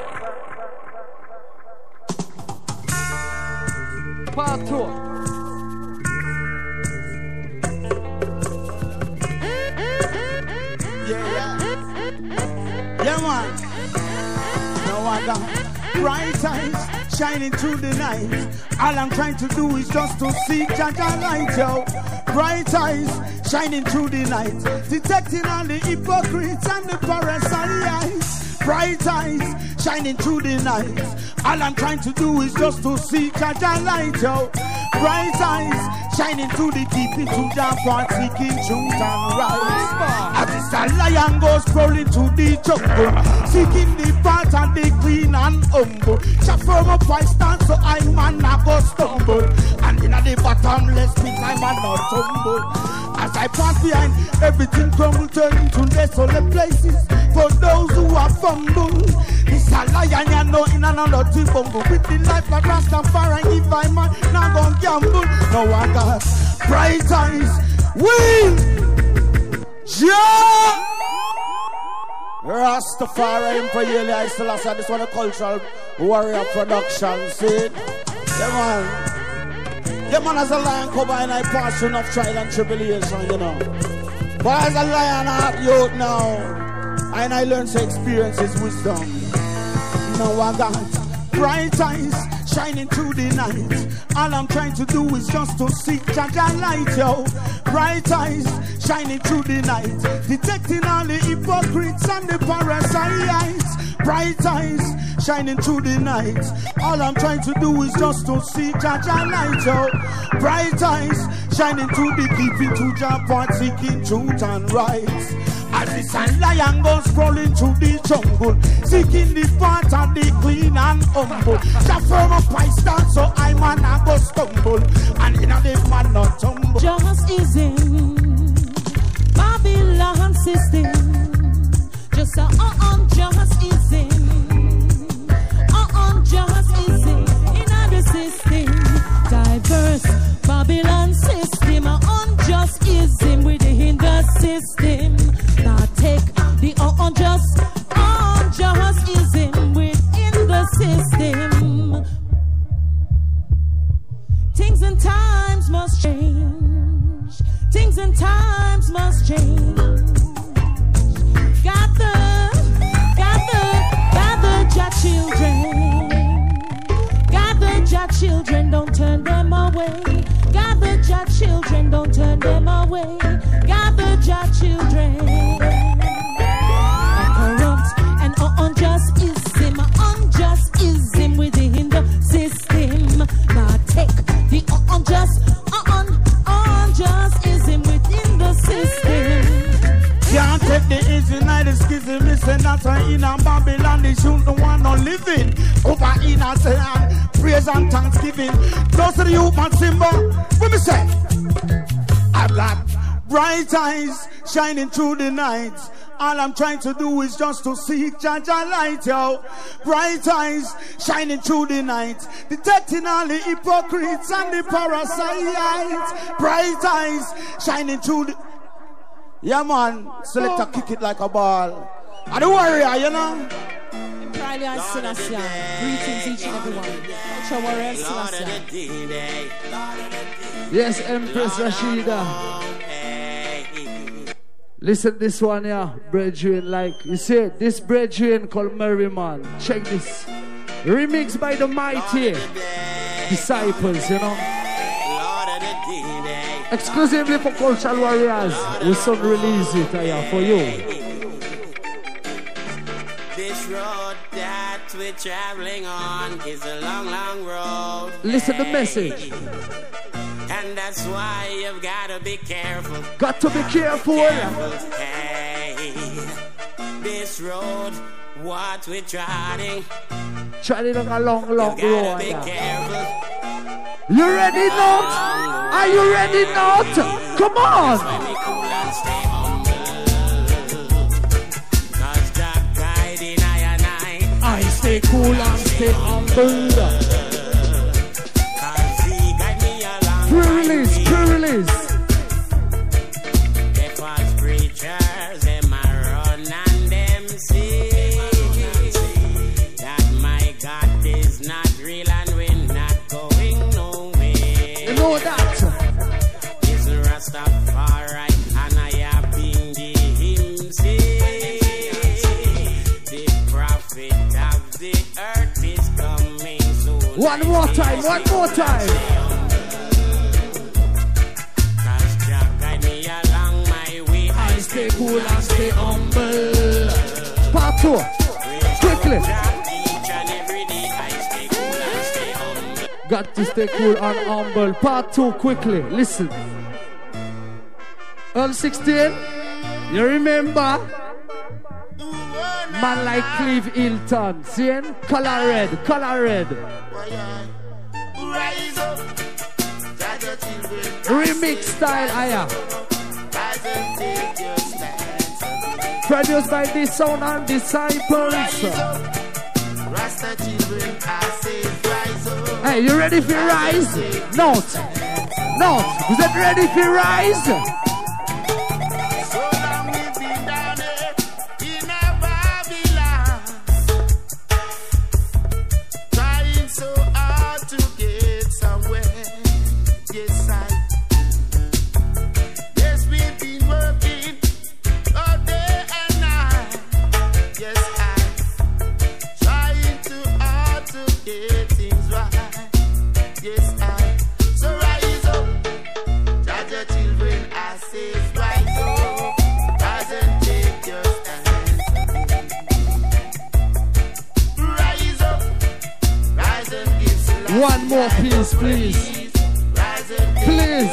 Part two. Yeah, yeah. Yeah, man. No wonder. Bright eyes shining through the night. All I'm trying to do is just to seek Jaja light, yo. Bright eyes shining through the night, detecting all the hypocrites and the parasites. Bright eyes shining through the night. All I'm trying to do is just to seek Jaja light, yo. Bright eyes shining through the deep into the part, seeking truth and right. As this a lion goes crawling to the jungle, seeking the path and the clean and humble. Shall firm up I stand so I man not go stumble, and in the bottomless pit I man not tumble. As I pass behind, everything crumble, turning to desolate places for those who are fumble. This a lion you know in another to bumble, with the life of Rastafari. If I man not gon' gamble, no one got bright eyes. Win, yeah. Rastafari Empire, I still say this one a cultural warrior production. See, yeah man, yeah man, as a lion come and I pass through enough trial and tribulation, you know. But as a lion heart youth now, and I learn to experience his wisdom. Now I got bright eyes shining through the night. All I'm trying to do is just to seek Jaja light, yo. Bright eyes shining through the night, detecting all the hypocrites and the parasites. Bright eyes shining through the night. All I'm trying to do is just to seek Jaja light, yo. Bright eyes shining through the deep into Japan, seeking truth and rights. As this a lion goes crawling through the jungle, seeking the path and the clean and humble. Shall firm up I stand so I man not go stumble, and in a the man not tumble. Just is in Babylon system. Just a uh-uh, just is in uh-uh, just is in another system. Diverse Babylon system, a unjust ism within the system. Now take the unjust, unjust ism within the system. Things and times must change. Things and times must change. Gather, gather, gather your children. Gather your children, don't turn them away. Gather your children, don't turn them away. Gather your children. A corrupt and unjust ism, unjust ism within the system. Now take the unjust, un unjust ism within the system. Can't take the Israelite schism, listen, that's why in a Babylon they shoot the one not living. Over in a say and praise and thanksgiving. Those are the human symbol. What me say? I've got bright eyes shining through the night. All I'm trying to do is just to seek Jaja light, yo. Bright eyes shining through the night, detecting all the hypocrites and the parasites. Bright eyes shining through the... Yeah, man, selector kick it like a ball. And the warrior, you know. Friday and Selassie. Greetings each and every one. Ultra Warrior Selassie. Yes, Empress Rashida. Listen this one here, brethren. Like you see, this brethren called Merryman. Check this. Remixed by the mighty disciples, you know. Exclusively for Cultural Warriors. We soon release it here for you. This road that we're traveling on is a long, long road. Listen to the message. And that's why you've got to be careful. Got to be careful. careful. Hey, this road, what we're treading. Treading on a long, long you road. Be careful. You ready now? Are you ready now? Come on. I stay cool and stay humble. Pre-release, pre-release. There was preachers, them a run and them see that my God is not real and we're not going nowhere. You know that? It's Rastafari and I have been the him say One more time, one more time. I stay cool and stay humble. Part two, quickly. Got to stay cool and humble. Part two, quickly. Listen. Earl sixteen, you remember? Man like Cleve Hilton. See it? Color red, color red. Remix style, aya. Produced by the Sound and Disciples. Hey, you ready for rise? Note. Note. Is it ready for rise? One more piece, please. Please.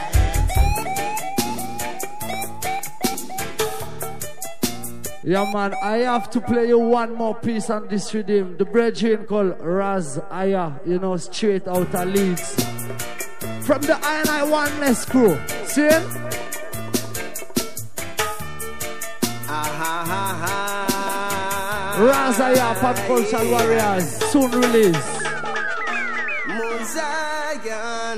Yeah, man, I have to play you one more piece on this rhythm. The brethren called Raz Aya, you know, straight out of Leeds. From the I and I Oneness crew. See it? Raz Aya, Pop Cultural Warriors, soon release. Zion.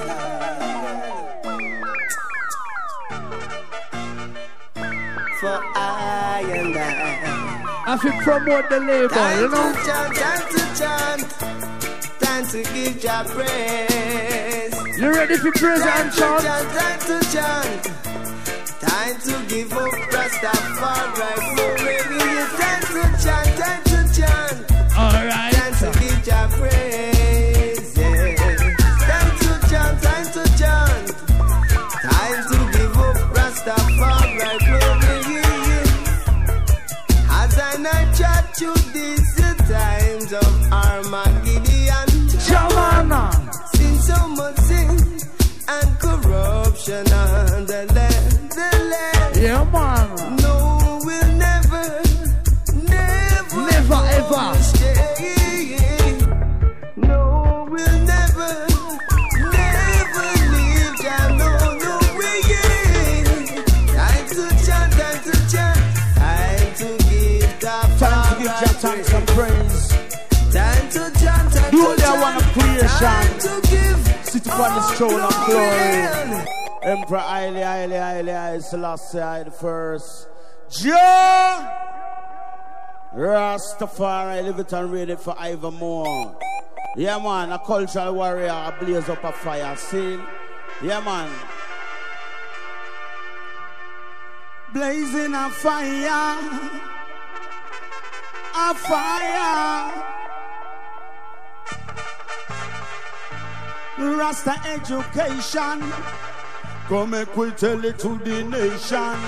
For I and I. I feel promote the label, time you know. To chant, time to chant, time to give your praise. You ready for praise and chant? Time to chant, time to give up Rastafari glory. Time to chant, time to chant. All right. Time to give your praise. Time to give up Rastafari glory. As I not chat to these times of Armageddon. Jamana. Sin so much sin and corruption on the land, the land. Yeah, man. No, we'll never, never, never ever. Stay. No, we'll never. Time to give Jah thanks and praise. Time to chant, time do to they want of creation. To give sit upon the throne of glory. Emperor Haile, Haile, Haile, Haile Selassie I the first. Jah Rastafari, live it and read it for evermore. Yeah, man, a cultural warrior, a blaze up a fire. See? Yeah, man. Blazing a fire. A fire. Rasta education. Come make we tell it to the nation.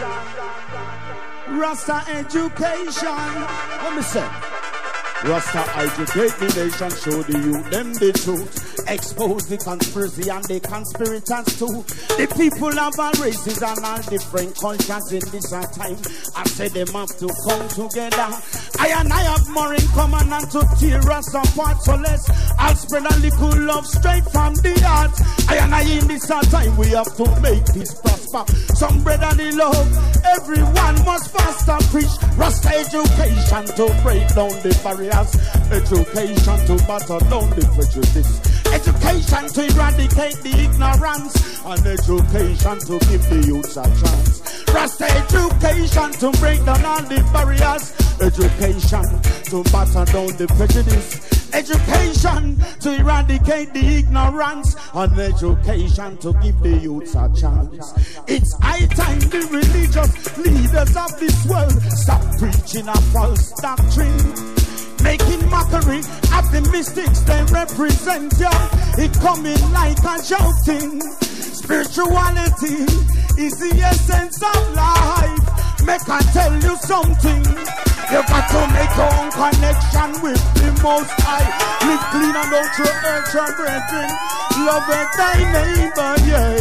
Rasta education. Let me say. Rasta educate the nation, show the youth them the truth. Expose the conspiracy and the conspirators too. The people of all races and all different cultures in this time. I say them have to come together. I and I have more in common and to tear us apart. So let's all spread a little love straight from the heart. I and I in this time we have to make this prosper. Some brotherly love, everyone must fast and preach. Rasta education to break down the barriers. Education to batter down the prejudice. Education to eradicate the ignorance. And education to give the youths a chance. Rasta education to break down all the barriers. Education to batter down the prejudice. Education to eradicate the ignorance. And education to give the youths a chance. It's high time the religious leaders of this world stop preaching a false doctrine. making mockery of the mystics they represent you. It coming like a shouting. Spirituality is the essence of life. Make I tell you something. You got to make your own connection with the Most High. Live clean and don't you hurt your brethren. Love it thy neighbor,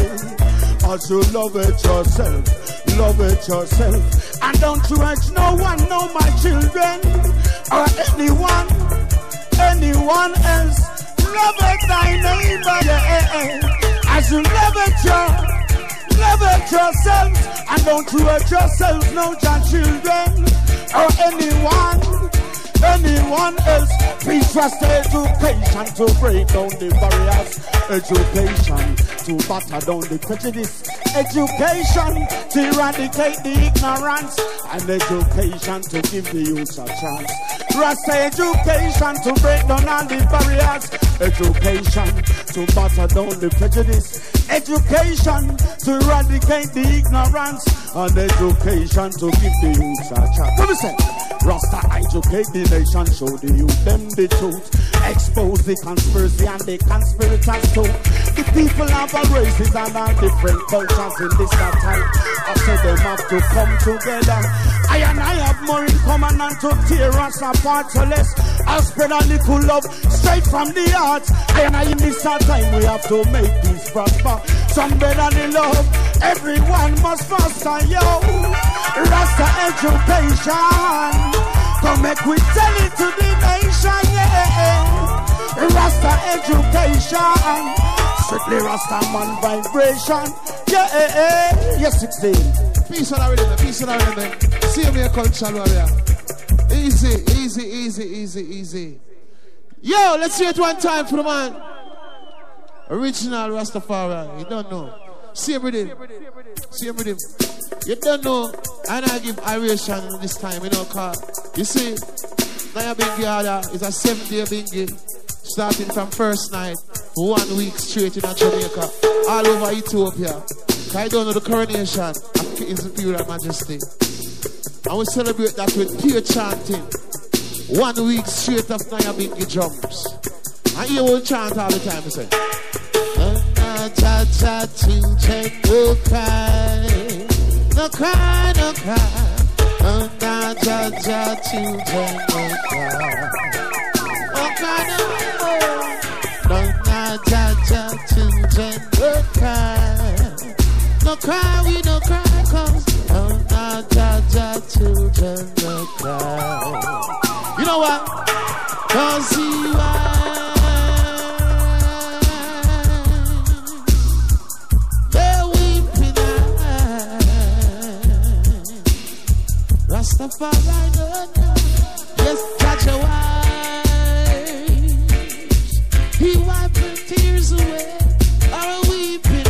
yeah. As you love it yourself, love it yourself. And don't you hurt no one, no my children, or anyone, anyone else. Love it thy neighbor, yeah. As you love it your, love it yourself. And don't you hurt yourselves, no your children, or anyone, anyone else. Please trust education to break down the barriers. Education to batter down the prejudice. Education to eradicate the ignorance. And education to give the youth a chance. Rasta education to break down all the barriers. Education to batter down the prejudice. Education to eradicate the ignorance. And education to give the youth a chance. What do you say? Rasta educate the nation, show the youth them the truth. Expose the conspiracy and the conspirators too. The people of all races and all different cultures in this time. I said them have to come together. I and I have more in common than to tear us apart. So let's I'll spread a little love straight from the heart. I and I in this time we have to make this prosper. Some better than love. Everyone must foster, yo. Rasta education. Come make we tell it to the nation, yeah. Rasta education. Strictly Rasta man vibration, yeah. Yes, sixteen. Peace on our rhythm, peace on our rhythm. See me a culture warrior. Easy, easy, easy, easy, easy. Yo, let's see it one time for the man. Original Rastafari, you don't know. See him with him. See him with him. You don't know. And I give iration this time, you know, cause you see, Naya Bingi is a seven day bingi, starting from first night, one week straight in Jamaica, all over Ethiopia. I don't know the coronation of His Imperial Majesty. And we celebrate that with pure chanting. One week straight of Naya Bingi drums. And you will chant all the time, you say. No cry, no cry, no cry. Oh, na ja ja children, no cry. No cry, no cry. No na ja ja children, no cry. No cry, we no cry, cause oh na ja ja children, no cry. You know what? Cause you are. Rastafari, no, no. Yes, touch your eyes. He wiped her tears away. Our weeping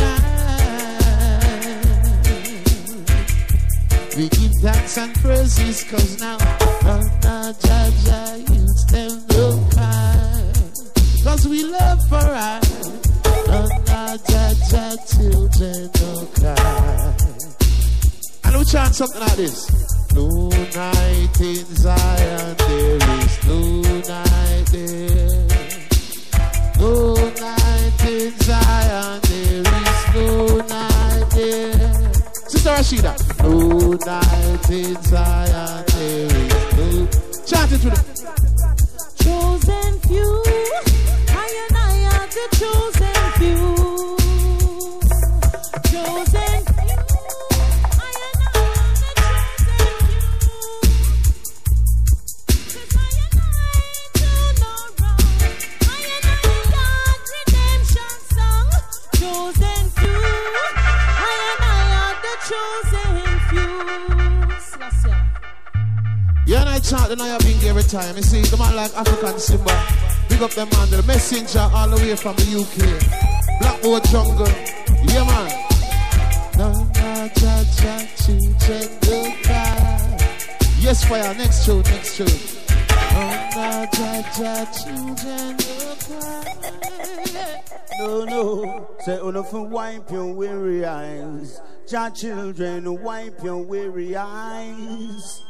eyes. We give thanks and praises, cause now oh, na ja ja youths them no cry. Cause we love for us. Oh, na ja ja children no cry. And we chant something like this. No night in Zion, there is no night there. No night in Zion, there is no night there. Sister Rashida. No night in Zion, there is no. Chant it with them. Chosen few, I and I are the chosen few. Chosen few. Yeah, and I chant the Naya Bingi every time. You see, the man like African Simba. Big up them man, the messenger all the way from the U K. Blackboard Jungle. Yeah, man. No, no, cha, cha, children, no cry. Yes, fire. Next show, next show. No, no, cha, cha, children, no cry. No, no. Say, oh, no, for wipe your weary eyes. Cha, children, wipe your weary eyes.